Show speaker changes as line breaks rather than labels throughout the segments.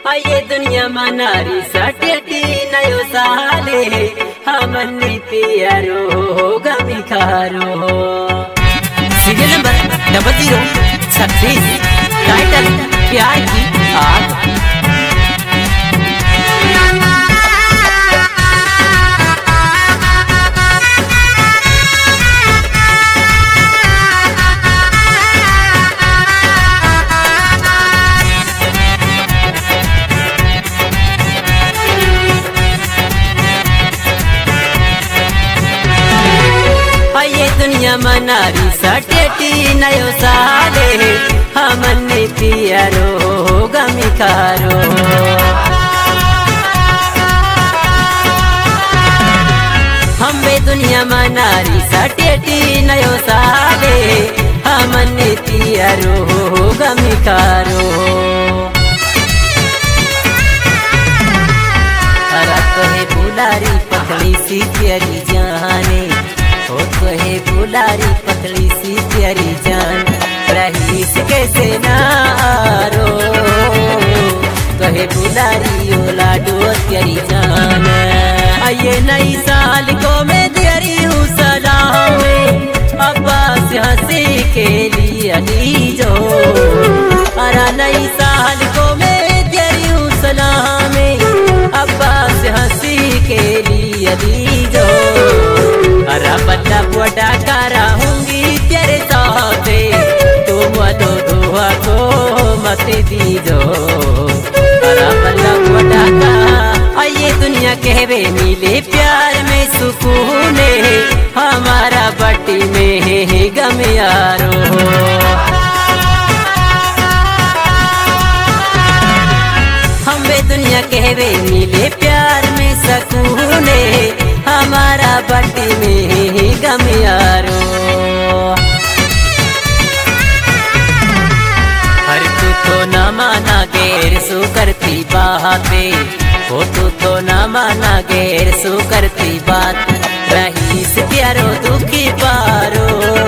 ये दुनिया मनारी सटेटी नयो साले हमने पियारो गमी खारो।
सीरियल नंबर 0036 टाइटल प्यार की आग।
ये दुनिया मनारी सटेटी नयो साले हमने पियारो गमी खारो। हमें दुनिया मनारी सटेटी नयो साले हमने पियारो गमी खारो। हरा तो है बुलारी पतली सी प्यारी जाने, हो तो है बुलारी पतली सी प्यारी जान, रहीस कैसे नारो तो है बुलारी ओला डो प्यारी जान। ये नई साल को मैं तेरी हूँ सलामे अब्बास हंसी के लिए लीजो। अरा नई साल को मैं तेरी हूँ सलामे अब्बास हंसी के लिए लीजो। अरा बल्ला बुआ करा होंगी तेरे साथे तुम दो दुआ को मत दीजो। अरा बल्ला बुआ का ये दुनिया कहवे मिले प्यार में सुकून हमारा बट्टी में है गम यारो। हमें दुनिया कहवे मिले प्यार में सुकून हमारा बट्टी में गम यारो। हर तू तो न माना गैर सु करती बातें, हो तो न माना गैर सु करती बात, रहीस प्यारो दुखी पारो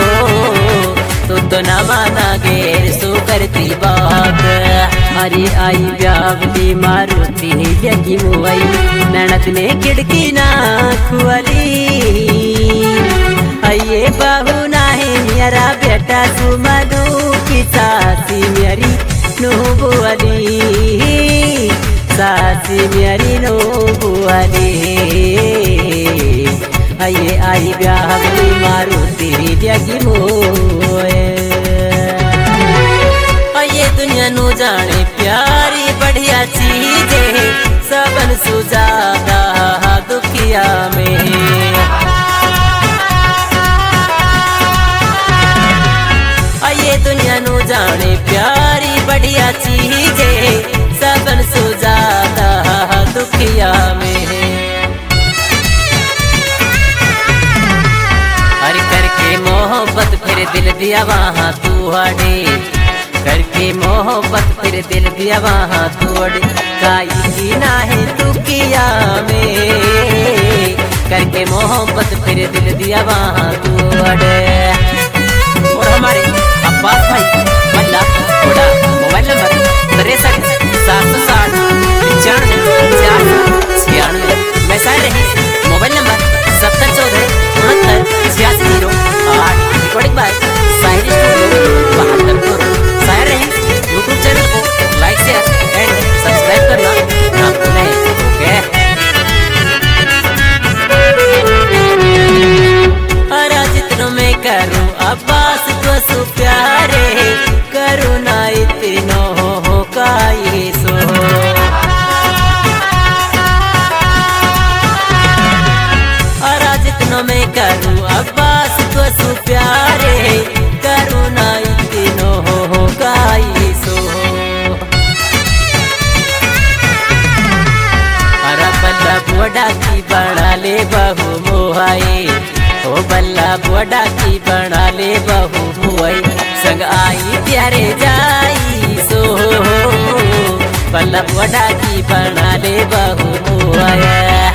तो न माना गैर सु करती बात। अरे आई ब्यावली मारुति लगी मुआई ननद ने खिड़की ना खुआली। ये बहू ना है मेरा बेटा सुमधु की सासी मेरी नूबुआली, सासी मेरी नूबुआली। ये आई ब्यावली मारुति लगी मुआई। ये दुनिया नु जाने प्यारी बढ़िया चीज सबन सुजादा दुखिया में। ये दुनिया नु जाने प्यारी बढ़िया चीज सबन सुजादा दुखिया में। हर करके मोहब्बत फिर दिल दिया वहाँ तू हटे, करके मोहब्बत फिर दिल दिया वहाँ तोड़ काई जीना है तू किया में। करके मोहब्बत फिर दिल दिया वहाँ तोड़। और हमारे अब्बास भाई बल्ला थोड़ा मोबाइल नंबर 63 760 95 96 मैं सारे रही mobile number 7014 69 86 08 recording by Sahil studio Bahadurpur. सारे रही यूट्यूब चैनल को लाइक शेयर एंड सब्सक्राइब करना ना भूलें। ओके अरा जितनों में करूँ अब्बास को सु प्यारे करूँ ना इतनो हो काई सो। अरा जितनों में करूँ अब्बास को सु प्यारे करूँ ना इतनो हो काई सो। अरा बल्ला बुआ की बना ले बहू मोहाई, ओ बल्ला बुआ की बना ले बहू मुआई संग आई प्यारे जाई सो। बल्ला बुआ की बना ले बहू मुआई।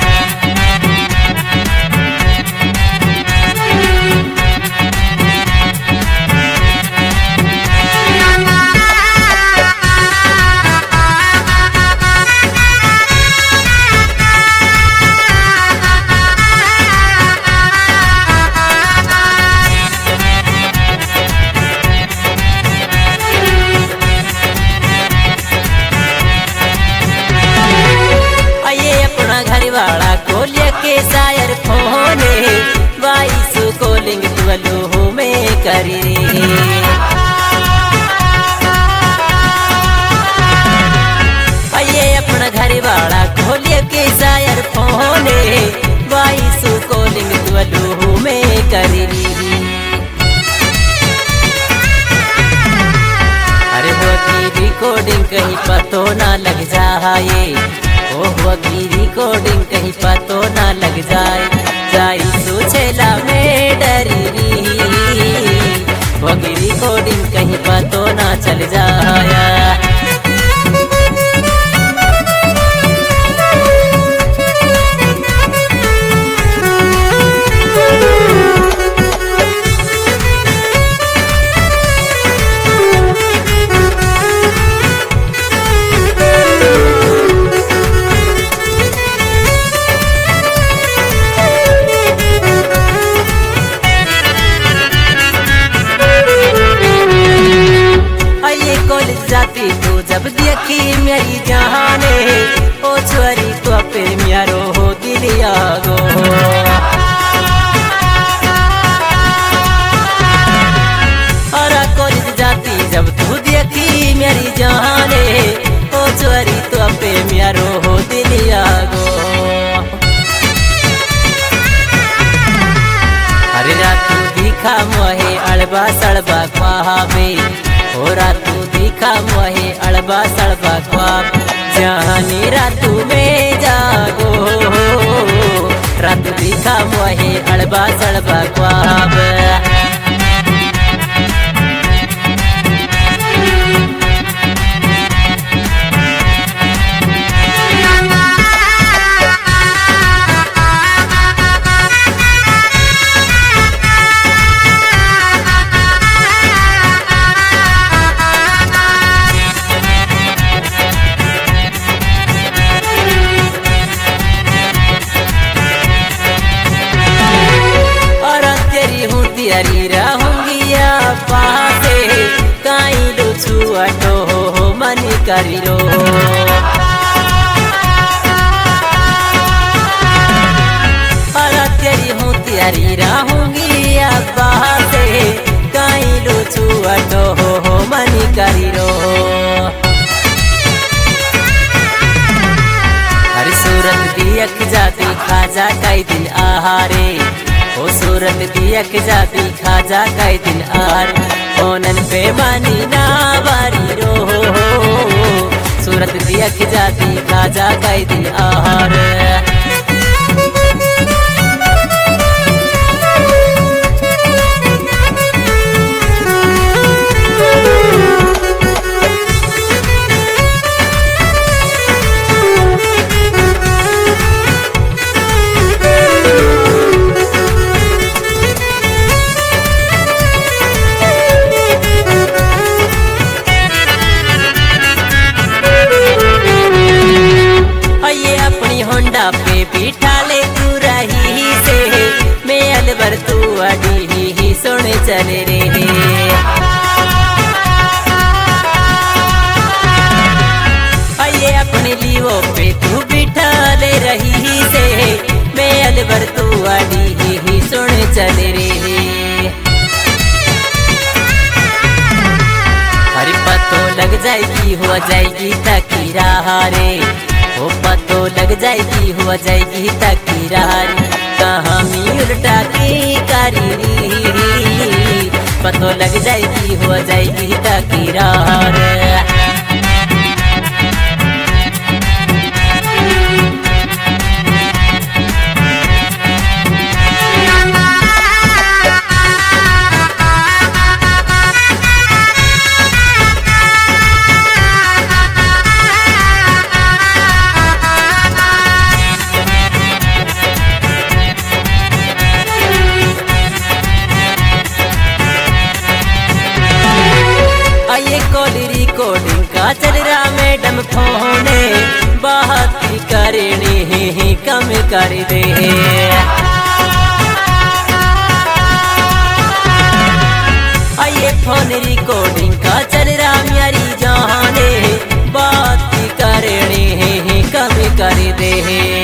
रिकॉर्डिंग कहीं पतो ना लग जाए, ओह की रिकॉर्डिंग कहीं पतो ना लग जाए, जाई सोचेला में डरी वगी रिकॉर्डिंग कहीं पतो ना चल जाया। जाती तो जब देखी मेरी जाने, ओ छोरी तो पे म्यारो हो दिलिया गो, और कॉलेज जाती जब तू देखी मेरी जाने, ओ छोरी तो पे म्यारो हो दिलिया गो। अरे रातू दिखा मोहे अड़बा सड़बा ख्वाबे, हो रातू दिखा मोहे अड़बा सड़बा ख्वाब, जानी रातू में जागो, रातू दिखा मोहे अड़बा सड़बा ख्वाब। तेरी रहूंगी पासे काई लुचू अटो हो मन करी रो, और तेरी हूँ तेरी रहूंगी पासे काई लुचू अटो हो मन करी रो। हरी सूरत दियक जाती खाजा कई दिन आहारे, ओ सूरत दियक जाती खाजा कई दिन आर, ओनन पे मानी ना बारी रो, सूरत दियक जाती खाजा कई दिन आर। होंडा पे बिठा ले तू रही से, मैं अलवर तू अड़ी ही सुन चले रे, ये अपने लीवो पे तू बिठा ले रही से, मैं अलवर तू अड़ी ही सुन चले रे। हरी पतो लग जाएगी हो जाएगी तकी रे, ओ पतो लग जाएगी हो जाएगी तकीरार, कहानी उल्टा की कारी, पतो लग जाएगी हो जाएगी तकीरार। रिकॉर्डिंग का चल रहा मैडम फोने, बात करनी ही कम कर दे, आइए फोन रिकॉर्डिंग का चल रहा मेरी जाने, बात करनी ही कम कर दे।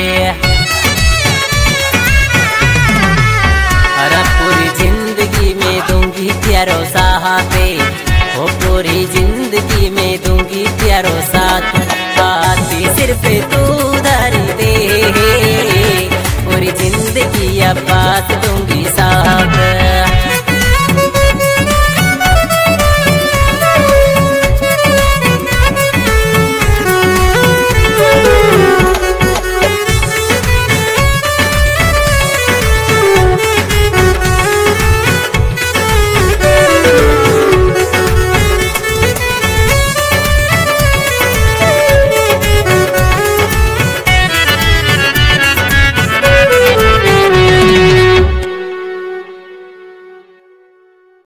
अरे पूरी जिंदगी में दूंगी प्यारो साहबे, ओ पूरी जिंदगी में दूंगी प्यारो साथ, आती सिर्फ तू